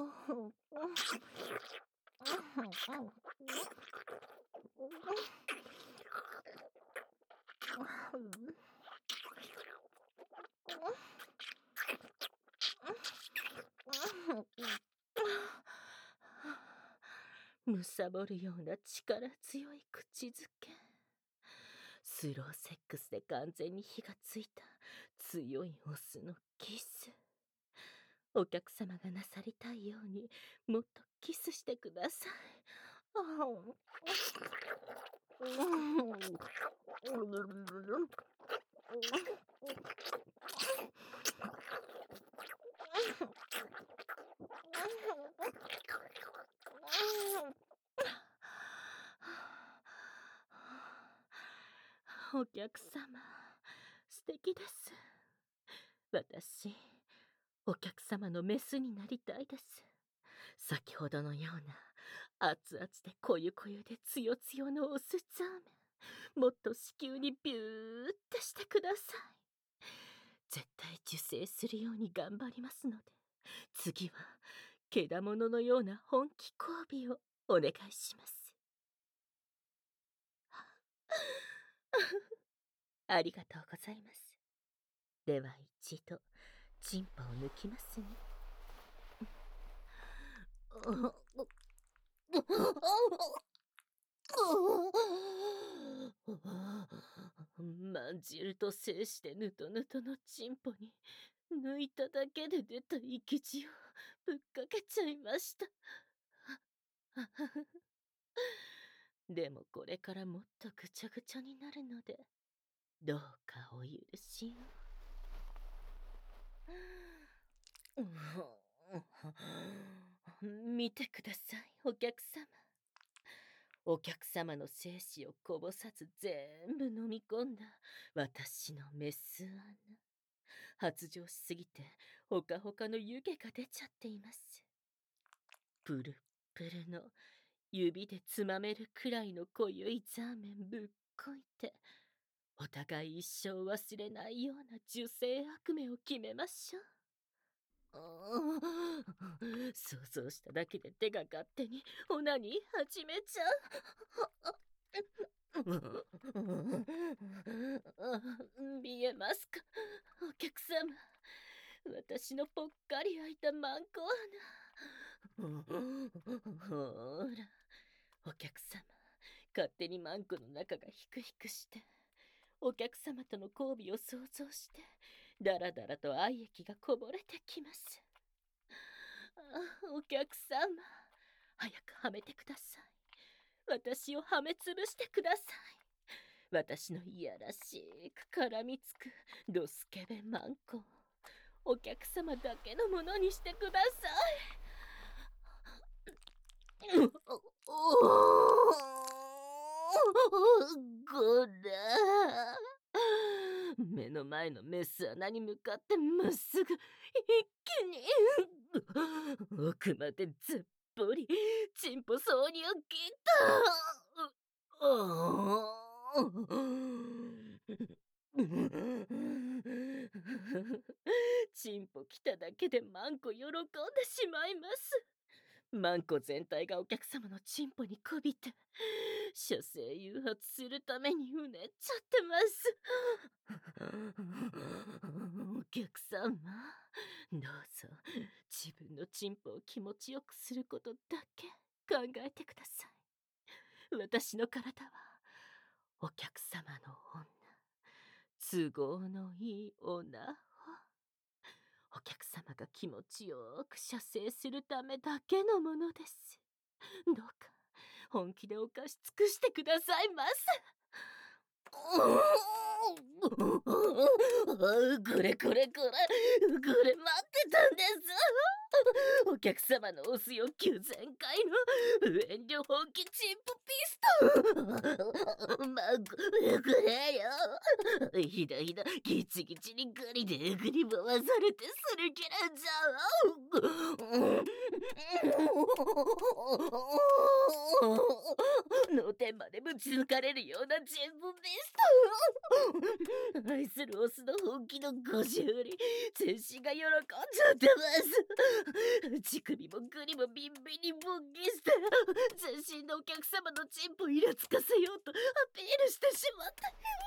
むさぼるような力強い口づけ。スローセックスで完全に火がついた強いオスのキス。お客様がなさりたいようにもっとキスしてください。お客様、素敵です。私、お客様のメスになりたいです。先ほどのような熱々でこゆこゆでつよつよのオスザーメン、もっと子宮にビューってしてください。絶対受精するように頑張りますので、次はけだもののような本気交尾をお願いします。ありがとうございます。では一度チンポを抜きますね。まんじると制してぬとぬとのチンポに抜いただけで出た生き血をぶっかけちゃいました。でもこれからもっとぐちゃぐちゃになるので、どうかお許しを。見てください、お客様。お客様の精子をこぼさず全部飲み込んだ私のメス穴。発情しすぎてほかほかの湯気が出ちゃっています。プルップルの指でつまめるくらいの濃ゆいザーメンぶっこいて、お互い一生忘れないような受精悪夢を決めましょう。想像しただけで手が勝手にオナニー始めちゃう。見えますか、お客様。私のぽっかり開いたマンコ穴。ほら、お客様、勝手にマンコの中がヒクヒクして、お客様との交尾を想像して、だらだらと愛液がこぼれてきます。お客様、早くはめてください。私をはめつぶしてください。私のいやらしく絡みつくドスケベマンコ、お客様だけのものにしてください。こら。目の前のメス穴に向かってまっすぐ一気に奥までずっぽりチンポ挿入切った。チンポ来ただけでマンコ喜んでしまいます。マンコ全体がお客様のチンポにこびて、射精誘発するためにうねっちゃってます。お客様、どうぞ自分のチンポを気持ちよくすることだけ考えてください。私の体はお客様の女、都合のいい女。お客様が気持ちよく射精するためだけのものです。どうか本気でお貸し尽くしてくださいませ。これこれこれ、これ待ってたんです。お客様のおす欲求全開の無遠慮本気チンポピストン。くれよ。ひだひだギチギチにガリでぐり回されてすり切れちゃう。のて前までぶち抜かれるような人物です。愛するオスの本気のご修理、全身が喜んじゃってます。乳首もグリもビンビンに勃起して、全身のお客様のチンポイラつかせようとアピールしてしまって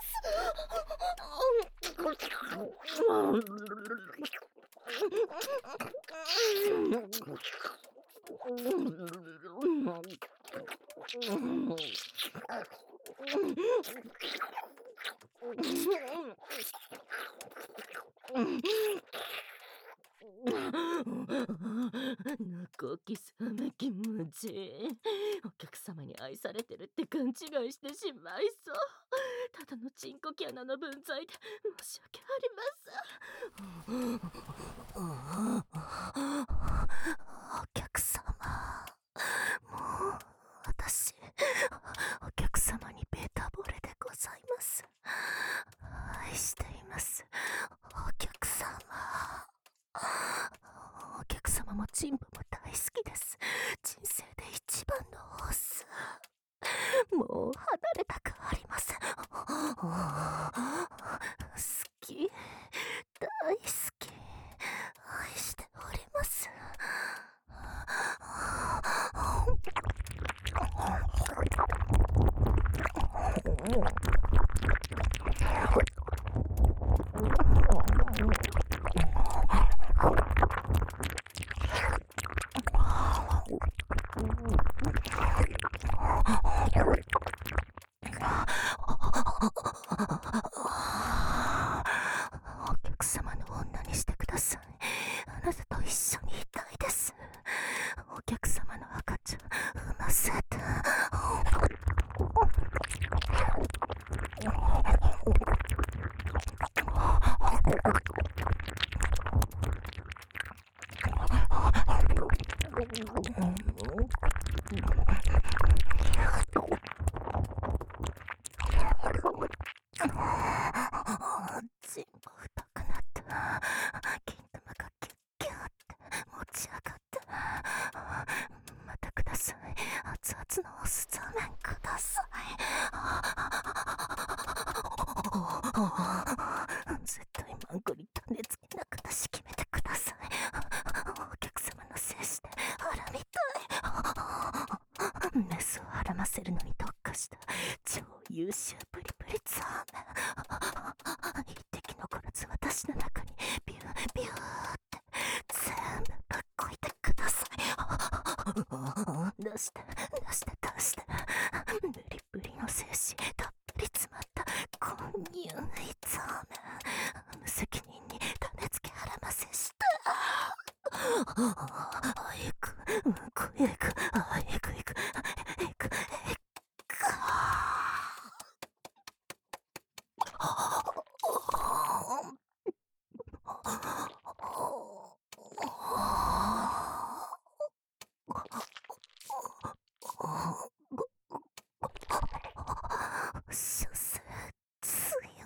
ノコキスめ気持ちいい。お客様に愛されてるって勘違いしてしまいそう。ただのチンコキャナの分際で申し訳ありません。お客様、もう私、お客様にベタ惚れでございます。愛しています。お客様。お客様もチンポも大好きです。人生で一番のオス。もう離れたくありません。好き、大好き、愛しております。お客様の女にしてください。あなたと一緒にいたいです。お客様の赤ちゃん産ませて。チンポ太くなった。金玉がキュッキュッって持ち上がって。またください。熱々のお酢ザーメンください。絶対マンコに種付けなく出し決めてください。お客様の精子で腹みたい。メスをはらませるのに特化した超優秀プリプリザーメン。一滴残らず私の中にビュービューって全部ぶっこいてください。出して出して出して。ブリブリの精子たっぷり詰まった混入ザーメン。無責任に種付けはらませして。あいく、うんこいく、あいくいく、いく、いく。所詮強い。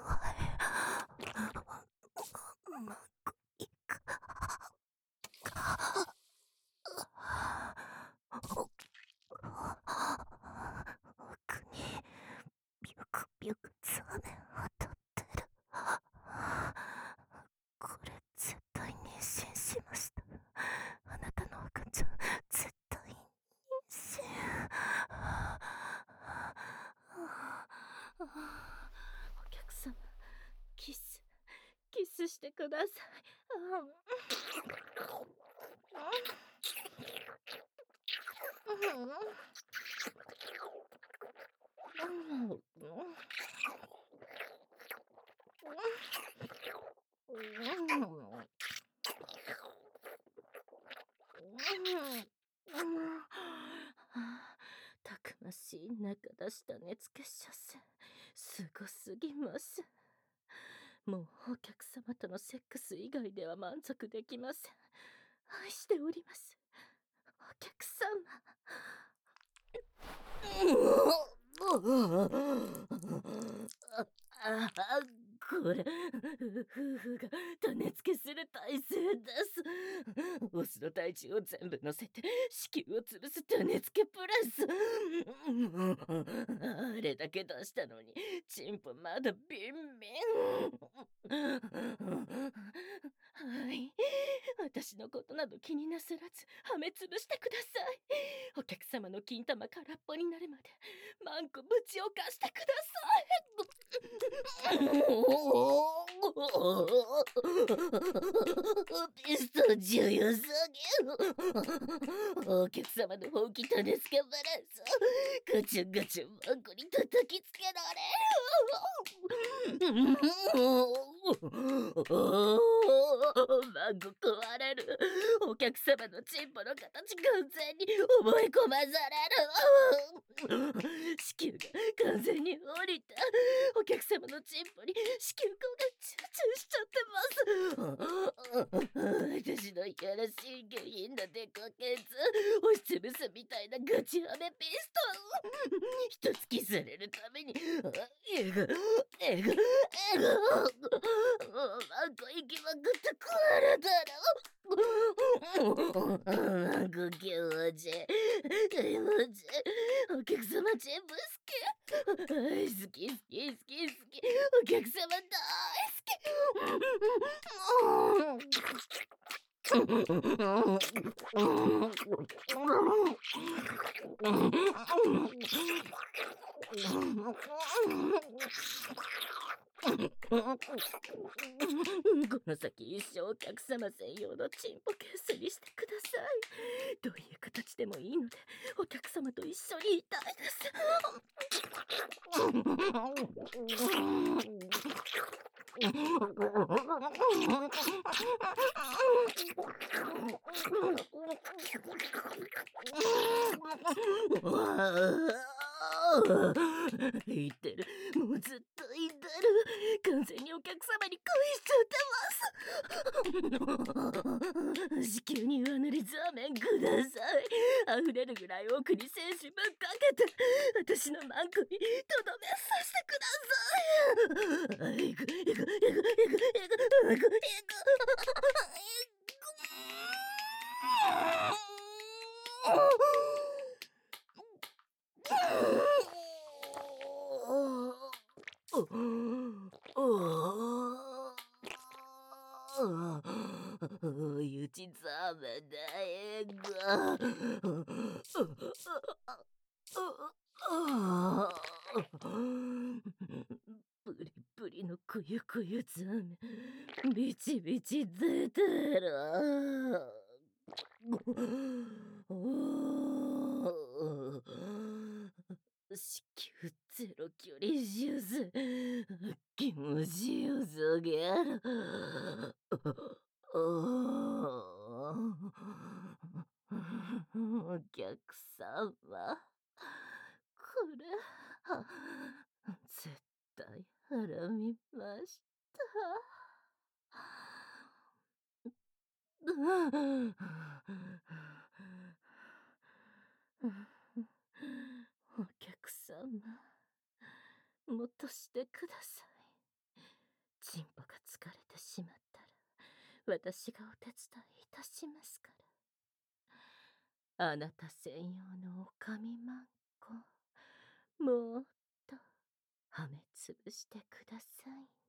うまくいく。奥にビュクビュクザーメン当たってる。これ絶対妊娠しました。あなたの赤ちゃん絶対妊娠。お客様、キスしてください。たくましい中出した根付け射精、すごすぎます。もうお客様とのセックス以外では満足できません。愛しております。お客様。 これ、夫婦が種付けする体勢です。オスの体重を全部乗せて、子宮を潰す種付けプレス。あれだけ出したのに、チンポまだビンビン。はい。私のことなど気になさらず、はめつぶしてください。お客様の金玉空っぽになるまで、マンコぶちを貸してください。ピスト重要すぎ。お客様の本気種付けバランス。ガチャガチャマンコに叩きつけられる。マンコ壊れる。お客様のチンポの形完全に思い込まされる。子宮が完全に降りた。お客様のチンポに子宮口がチューチューしちゃってます。私のいやらしい下品なデコケツ、押しつぶすみたいなガチハメピストン。一突きされるために、えぐ、えぐ、えぐ。なんか息まくって壊れたら。なんか気持ちいい。気持ちいい。お客様全部好き。好き好き好き好き。お客様大好き。この先一生お客様専用のチンポケースにしてください。どういう形でもいいので、お客様と一緒にいたいです。言ってる。もうずっと言ってる。完全にお客様に恋しちゃってます。子宮に上塗りザーメンください。溢れるぐらい奥に精子ぶっかけて、私のマンコにとどめさせてください。えぐ、えぐ、えぐ、えぐ、えぐ、えぐ、えぐ、えぐ。追い打ちざめだえが。プリプリのくゆくゆざめ、ビチビチ出てる。子宮ゼロ距離手術、気持ちよすぎる。お客様、これ、絶対ハみました。お客様、もっとしてください。チンポが疲れてしまったら、私がお手伝いいたしますから。あなた専用のおかみまんこ、もっとはめつぶしてください。